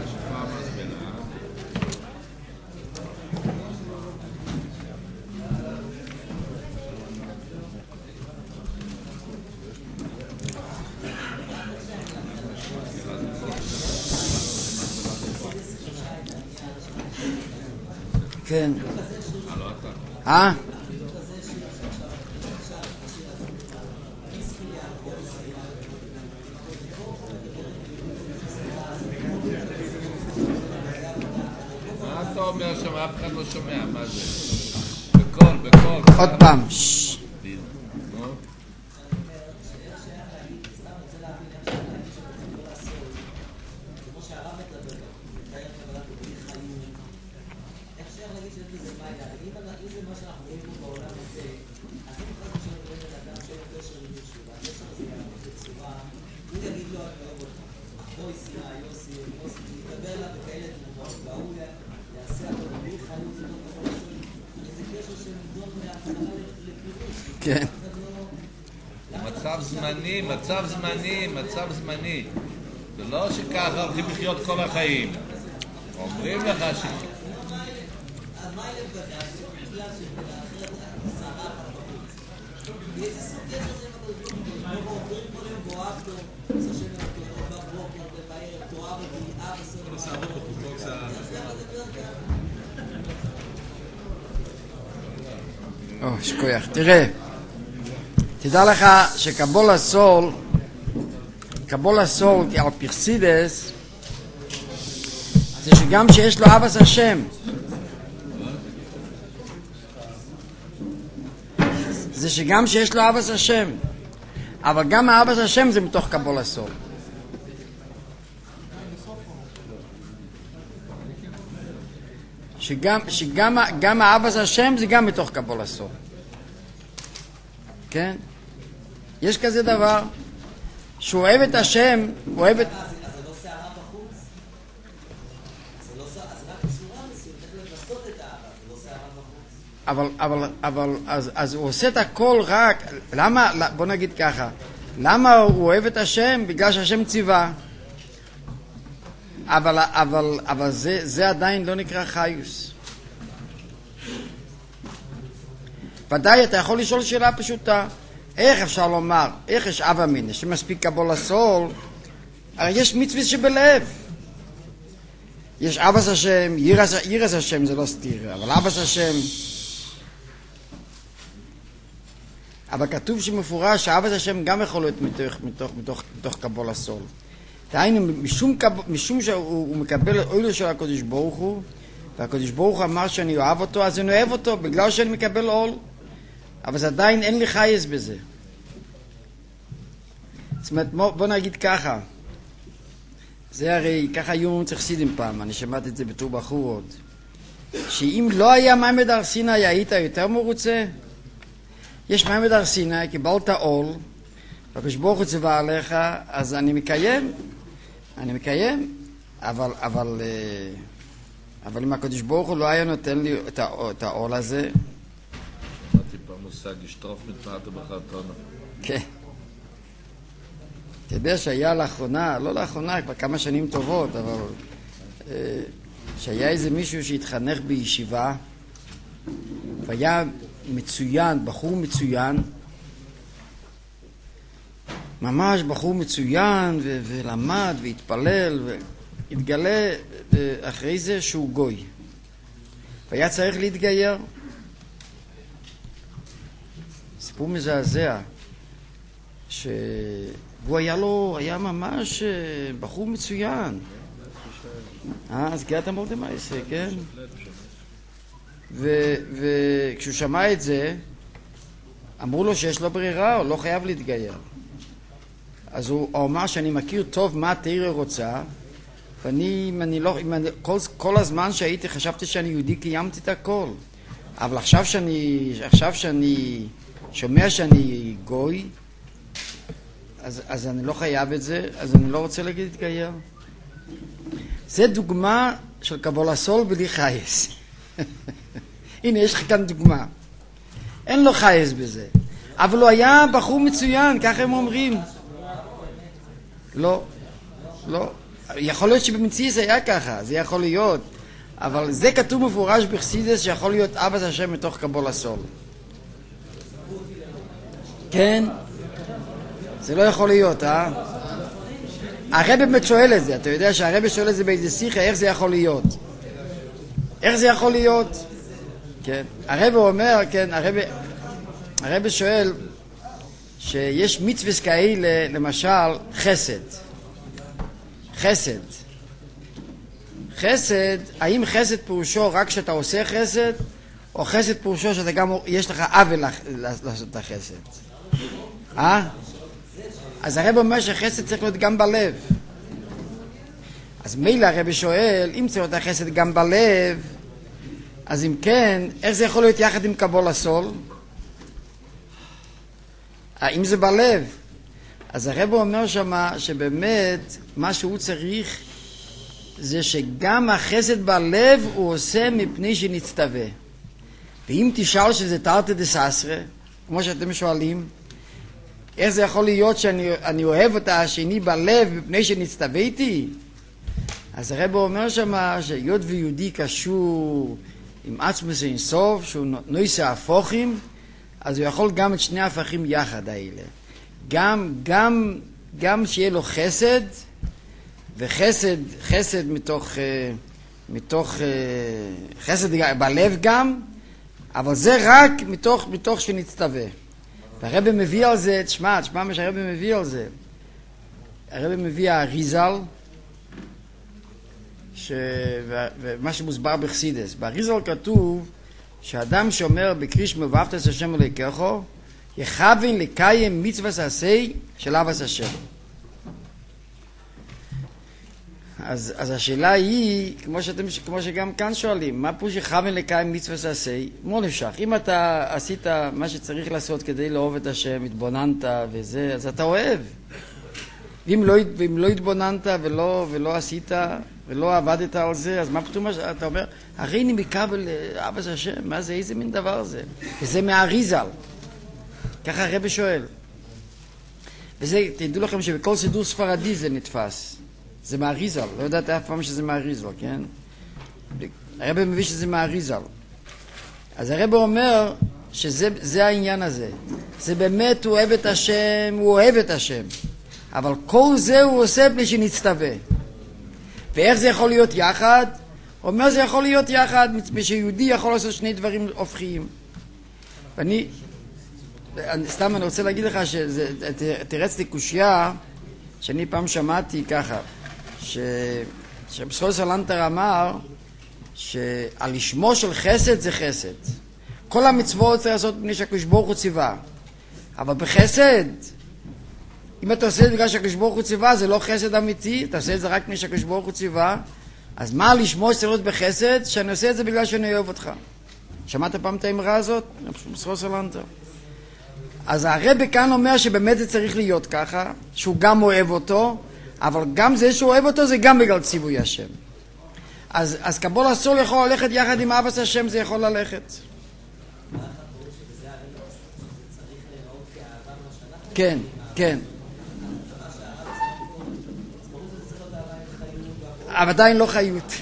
כן. אתה אומר שם, אף אחד לא שומע, מה זה? בקול. עוד פעם. כן. מצב זמני. זה לא שככה הולכים לחיות כל החיים. אומרים לך ש... שכוח. תראה, תדע לך שקבולה סול על פרסידס, זה שגם שיש לו אבס השם, אבל גם האבס השם זה מתוך קבולה סול. שגם האבס השם זה גם מתוך קבולה סול. כן? יש כזה דבר שהוא אוהב את השם, הוא אוהב את... אז זה לא שערה בחוץ? זה רק צורה מסוימת, צריך לבסות את האהבה, זה לא שערה בחוץ. אבל אז הוא עושה את הכל רק... למה, בוא נגיד ככה, למה הוא אוהב את השם? בגלל שהשם ציווה. אבל זה עדיין לא נקרא חיוס. ודאי אתה יכול לשאול שאלה פשוטה, איך אפשר לומר, איך יש אב אמינא שמספיק קבולה סול? הרי יש מצווה שבלב, יש אבס השם, ירס השם, זה לא סתיר, אבל אבס השם. אבל כתוב שמפורש שאבס השם גם יכול להיות מתוך קבולה סול. דהיינו, משום שהוא מקבל אוהלו של הקדוש ברוך הוא, והקדוש ברוך הוא אמר שאני אוהב אותו, אז אני אוהב אותו בגלל שאני מקבל עול. אבל זה עדיין אין לי חייס בזה. זאת אומרת, בוא נגיד ככה, זה הרי, ככה היו צריך סידים פעם, אני שמעתי את זה בתור בחור עוד, שאם לא היה מעמד הר סיני, היית יותר מרוצה? יש מעמד הר סיני, קיבלת עול, והקדוש ברוך הוא ציווה עליך, אז אני מקיים, אבל אם הקדוש ברוך הוא לא היה נותן לי את העול הזה, מושג ישטרוף מתמטה בחרטונה. כן. אתה יודע שהיה לאחרונה, לא לאחרונה, כבר כמה שנים טובות, אבל שהיה איזה מישהו שהתחנך בישיבה, והיה מצוין, בחור מצוין, ממש בחור מצוין, ולמד והתפלל, והתגלה אחרי זה שהוא גוי. והיה צריך להתגייר. סיפור מזעזע, שהוא היה ממש בחור מצוין. אז גאת מרדמייסה, כן? וכשהוא שמע את זה, אמרו לו שיש לו ברירה, הוא לא חייב להתגייר. אז הוא אמר שאני מכיר טוב מה התורה רוצה, כל הזמן שהייתי חשבתי שאני יהודי קיימתי את הכל, אבל עכשיו שאני שומע שאני גוי, אז אני לא חייב את זה, אז אני לא רוצה להגיד להתגייר. זה דוגמה של קבלה סול בלי חייס. הנה, יש לך כאן דוגמה. אין לו חייס בזה. אבל הוא היה בחור מצוין, ככה הם אומרים. לא. יכול להיות שבמציאות זה היה ככה, זה יכול להיות. אבל זה כתוב מפורש בחסידות שיכול להיות אבא השם מתוך קבלה סול. כן? זה לא יכול להיות, הרב באמת שואל את זה, אתה יודע שהרב שואל את זה באיזה שיחה, איך זה יכול להיות? איך זה יכול להיות? כן, הרב אומר, כן, הרב שואל שיש מצוות כאלה, למשל חסד, האם חסד פירושו רק שאתה עושה חסד, או חסד פירושו שאתה גם, יש לך עוול לעשות את החסד? אז הרב אומר שחסד צריך להיות גם בלב. אז מילא הרב שואל, אם צריך להיות החסד גם בלב, אז אם כן, איך זה יכול להיות יחד עם קבלה סול? אם זה בלב. אז הרב אומר שמה שבאמת מה שהוא צריך זה שגם החסד בלב הוא עושה מפני שנצטווה. ואם תשאל שזה תרתי דססרא, כמו שאתם שואלים, איך זה יכול להיות שאני אוהב אותה השני בלב מפני שנצטוויתי? אז הרב אומר שמה שהיות ויהודי קשור עם עצמוס אין סוף, שהוא נויסה הפוכים, אז הוא יכול גם את שני ההפכים יחד האלה. גם שיהיה לו חסד, וחסד מתוך חסד בלב גם, אבל זה רק מתוך שנצטווה. והרבא מביא על זה, תשמע מה שהרבא מביא על זה. הרבא מביא האריזל, ומה שמוסבר בחסידות. באריזל כתוב שאדם שאומר בקרישמה ואהבת את השם אלוהיך, יכוון לקיים מצוות עשה של אהבת השם. אז השאלה היא, כמו שגם כאן שואלים, מה פירוש יכוון לקיים מצוות עשה? מאוד נמשך. אם אתה עשית מה שצריך לעשות כדי לאהוב את השם, התבוננת וזה, אז אתה אוהב. ואם לא התבוננת ולא עשית ולא עבדת על זה, אז מה פתאום אתה אומר, הרי אני מקבל אהבת השם, מה זה, איזה מין דבר זה? וזה מהאריזל. ככה הרב שואל. וזה, תדעו לכם שבכל סידור ספרדי זה נתפס. זה מהאריזל, לא יודעת אף פעם שזה מהאריזל, כן? הרב מביא שזה מהאריזל. אז הרב אומר שזה העניין הזה. זה באמת הוא אוהב את השם, אבל כל זה הוא עושה בלי שנצטווה. ואיך זה יכול להיות יחד? הוא אומר זה יכול להיות יחד, שיהודי יכול לעשות שני דברים הופכיים. ואני רוצה להגיד לך שתרץ לי קושיה שאני פעם שמעתי ככה, שבסחול סלנטר אמר שעל שמו של חסד זה חסד. כל המצוות צריך לעשות בני שהקדוש ברוך הוא ציווה. אבל בחסד, אם אתה עושה את זה בגלל שהקדוש ברוך הוא ציווה, זה לא חסד אמיתי, אתה עושה את זה רק בני שהקדוש ברוך הוא ציווה. אז מה על שמו שצריך להיות בחסד? שאני עושה את זה בגלל שאני אוהב אותך. שמעת פעם את האמרה הזאת? בסחול סלנטר. אז הרב כאן אומר שבאמת זה צריך להיות ככה, שהוא גם אוהב אותו, אבל גם זה שהוא אוהב אותו זה גם בגלל ציווי השם. אז קבלה סול יכול ללכת יחד עם אהבת השם, זה יכול ללכת. כן, כן. אבל עדיין לא חיות.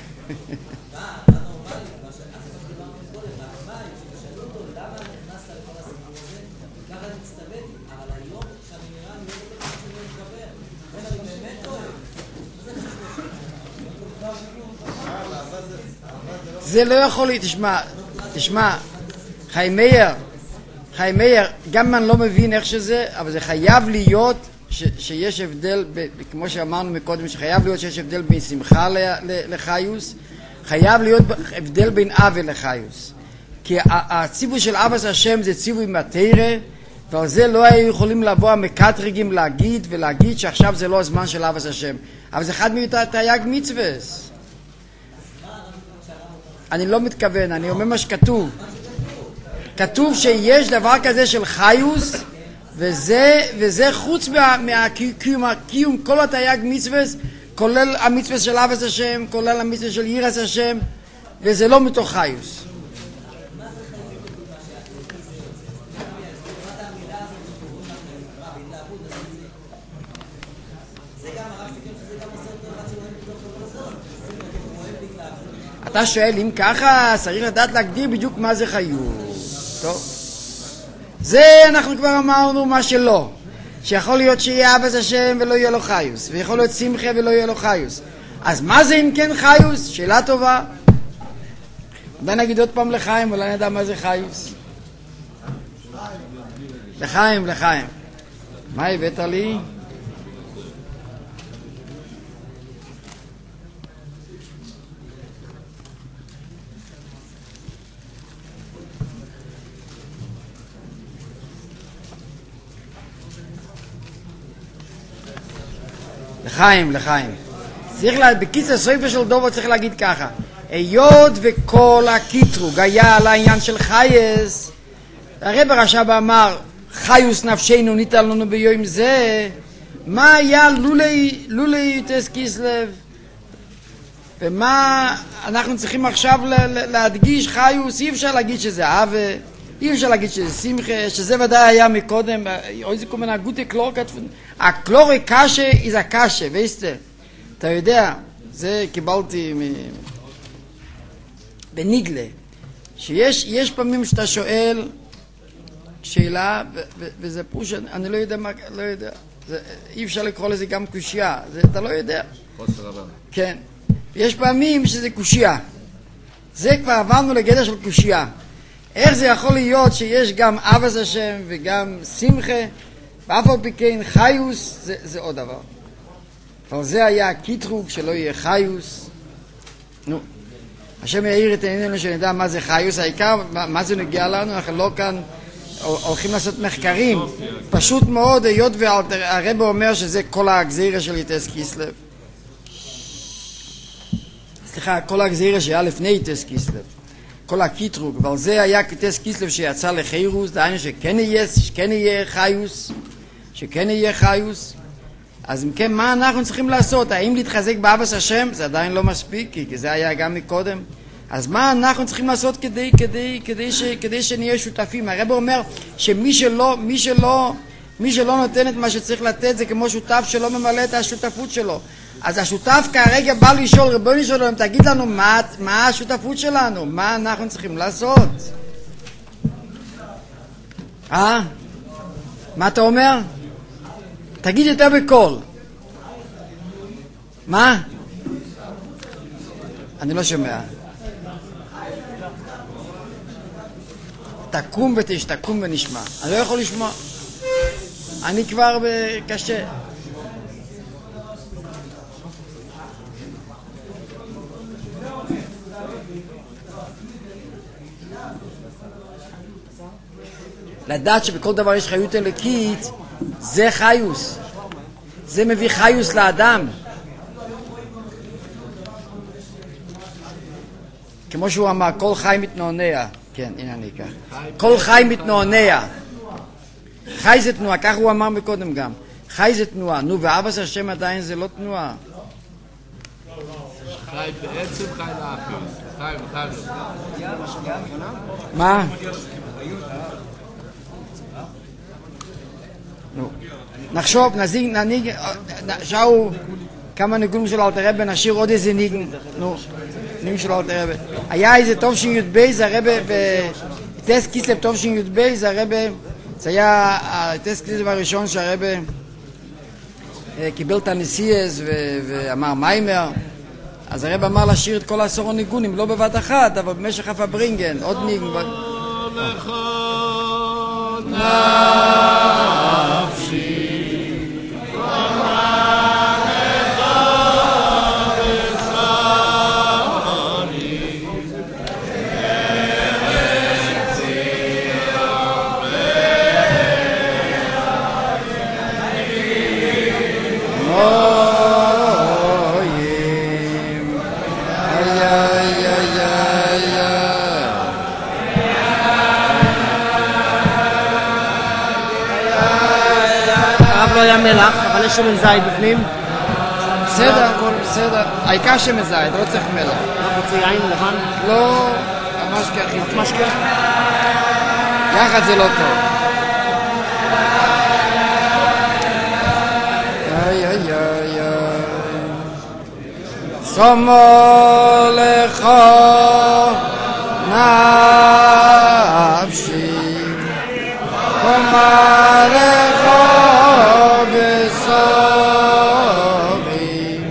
זה לא יכול להיות, תשמע, חיים מאיר, גם אם אני לא מבין איך שזה, אבל זה חייב להיות שיש הבדל, כמו שאמרנו מקודם, שחייב להיות שיש הבדל בין שמחה לחיוס, חייב להיות הבדל בין עוול לחיוס. כי הציווי של אהבת השם זה ציווי מהתורה, ועל זה לא היו יכולים לבוא המקטרגים להגיד שעכשיו זה לא הזמן של אהבת השם. אבל זה אחד מתרי"ג מצוות. אני לא מתכוון, אני אומר מה שכתוב. כתוב שיש דבר כזה של חיוס, וזה חוץ מהקיום כל התרי"ג מצוות, כולל המצווה של אהבת השם, כולל המצווה של יראת השם, וזה לא מתוך חיוס. אתה שואל, אם ככה, צריך לדעת להגדיר בדיוק מה זה חיוס. טוב. זה אנחנו כבר אמרנו מה שלא. שיכול להיות שיהיה אהבת השם ולא יהיה לו חיוס, ויכול להיות שמחה ולא יהיה לו חיוס. אז מה זה אם כן חיוס? שאלה טובה. אולי נגיד עוד פעם לחיים, אולי נדע מה זה חיוס. לחיים. מה הבאת לי? לחיים. צריך בקיצור סופר של דובו צריך להגיד ככה, היות וכל הקטרוג היה על העניין של חייס, הרב הרש"ב אמר חיוס נפשנו ניתן לנו ביום זה, מה היה לולי יוטס קיסלב, ומה אנחנו צריכים עכשיו להדגיש חיוס. אי אפשר להגיד שזה אהבה, אי אפשר להגיד שזה שמחה, שזה ודאי היה מקודם. איזה כל מיני גוטה קלור כתפון, הקלורי קשה איזה קשה, ואיסטה, אתה יודע, זה קיבלתי בניגלה, שיש פעמים שאתה שואל שאלה, וזה פרוש, אני לא יודע מה, לא יודע, אי אפשר לקרוא לזה גם קושיה, אתה לא יודע. חוסר הבנה. כן, יש פעמים שזה קושיה, זה כבר עברנו לגדר של קושיה. איך זה יכול להיות שיש גם אהבת השם וגם שמחה, ואף על פי כן חיוס, זה עוד דבר. אבל זה היה הקטרוג שלא יהיה חיוס. נו, השם יאיר את עינינו שנדע מה זה חיוס, העיקר מה זה נגיע לנו, אנחנו לא כאן הולכים לעשות מחקרים, פשוט מאוד, היות והרב אומר שזה כל הגזירה של יטס קיסלב. סליחה, כל הגזירה שהיה לפני יטס קיסלב. כל הקטרוג, אבל זה היה יטס קיסלב שיצא לחירוס, דהיינו שכן יהיה חיוס, אז אם כן, מה אנחנו צריכים לעשות? האם להתחזק באהבת השם? זה עדיין לא מספיק, כי זה היה גם מקודם. אז מה אנחנו צריכים לעשות כדי שנהיה שותפים? הרב אומר שמי שלא נותן את מה שצריך לתת, זה כמו שותף שלא ממלא את השותפות שלו. אז השותף כרגע בא לשאול, רבונו שלום, תגיד לנו מה השותפות שלנו, מה אנחנו צריכים לעשות? מה אתה אומר? תגיד יותר בקול. מה? אני לא שומע. תקום ונשמע. אני לא יכול לשמוע. אני כבר קשה. לדעת שבכל דבר יש חיות אלוקית, זה חיוס. זה מביא חיוס לאדם. כמו שהוא אמר, כל חי מתנוענע. כן, הנה אני אקח. כל חי מתנוענע. חי זה תנועה, כך הוא אמר מקודם גם. חי זה תנועה. נו, ואבס השם עדיין זה לא תנועה. חי בעצם חי לאחר. מה? נו, נחשוב, נניג, שאו כמה ניגונים של אלתר רבי, נשאיר עוד איזה ניגון, נו, ניגון של אלתר רבי. היה איזה טוב שי"ב, זה הרבי, טס קיסלב טוב שי"ב, זה הרבי, זה היה הטס קיסלב הראשון שהרבי קיבל את הנסיאז ואמר מיימר, אז הרבי אמר לשיר את כל 10 ניגונים, לא בבת אחת, אבל במשך הפברינגן, עוד ניגון. היה מלח, אבל יש שמן זית בפנים. בסדר, בסדר. העיקר שמן זית, לא צריך מלח. לא רוצה יין לבן? לא, המשקה הכי טוב. משקה? יחד זה לא טוב. איי איי איי איי. סומו לך נפשי קומה לך בסורי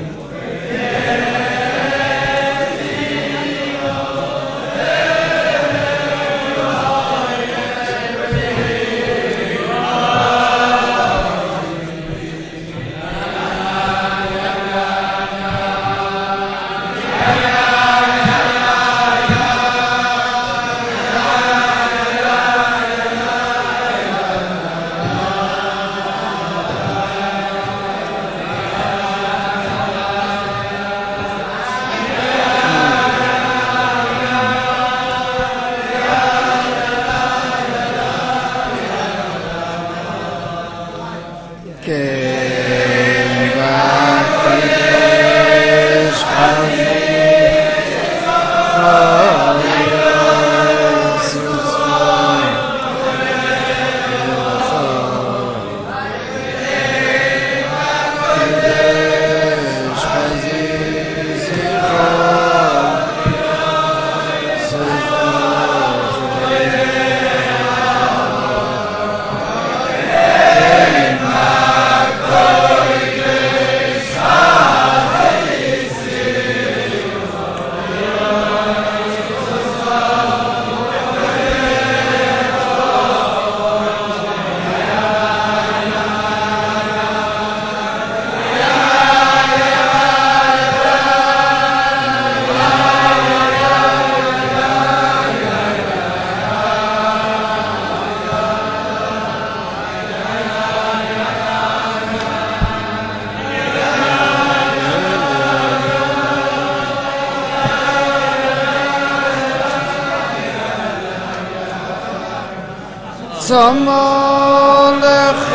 סומו לך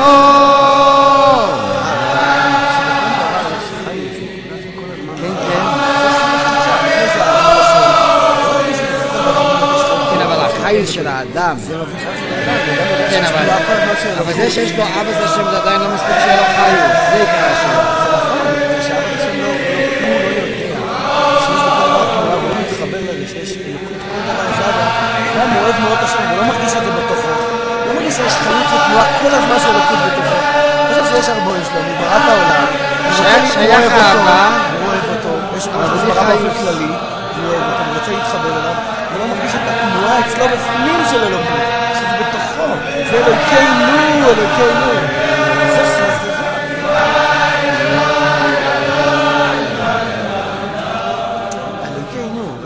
כן, אבל החייל של האדם כן, אבל זה שיש לו אבא זה שם זה עדיין לא מספיק שיהיה לו חייל זה יקרה השם הוא אוהב מאוד השם, הוא לא מרגיש את זה בתוכו. הוא לא מרגיש שיש חיות ותנועה כל הזמן של אלוקות בתוכו. אני חושב שיש הרבה שלו, מבראת העולם. שייך האהבה. הוא אוהב אותו. יש לו ברמה באופן כללי. הוא אוהב אותו, הוא רוצה להתחבר אליו. הוא לא מרגיש את התנועה אצלו בפנים של אלוקות. שזה בתוכו. זה אלוקינו, אלוקינו. זה סוף לזה. אלוקינו.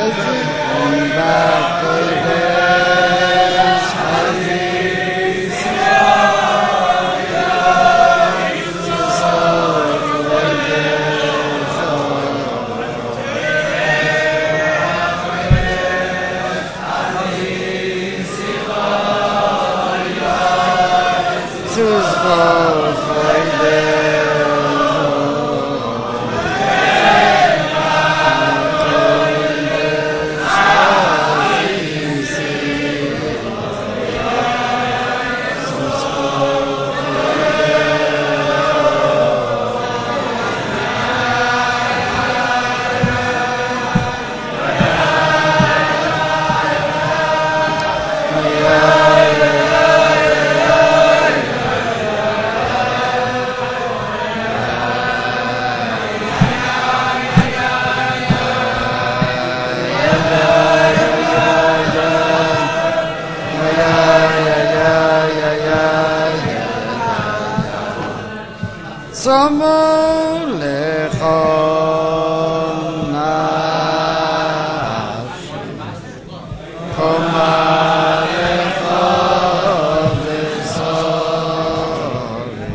סומו לך נפשי קומה לך בסורי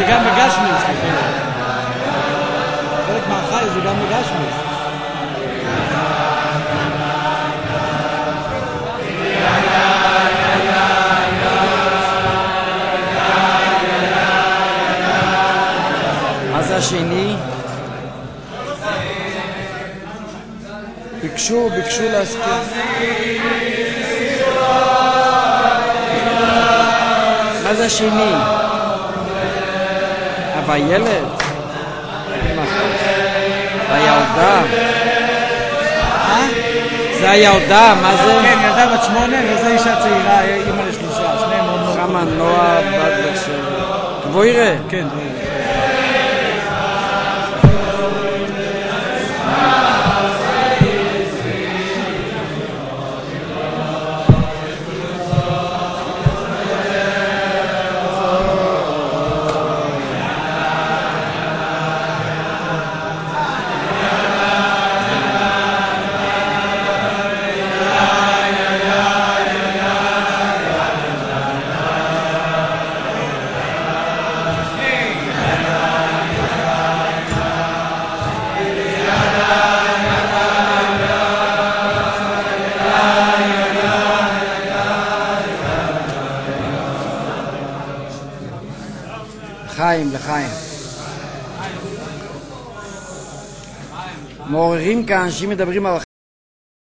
גם בגשמיס. חלק מהחי זה גם בגשמיס. מה זה השני? ביקשו להסכים. מה זה השני? אבל ילד? הילדה? זה הילדה, מה זה? כן, ילדה בת 8 וזה אישה צעירה, אימא לשלושה, שניהם מאוד מאוד. כמה נועה בת של... גבוירה? כן, גבוירה. לחיים. מעוררים כאן, אנשים מדברים על